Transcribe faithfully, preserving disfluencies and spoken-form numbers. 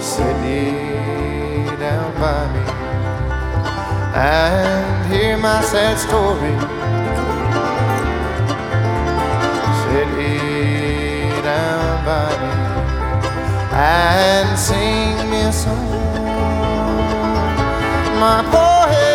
Sit ye down by me and hear my sad story. Sit ye down by me and sing me a song. My poor head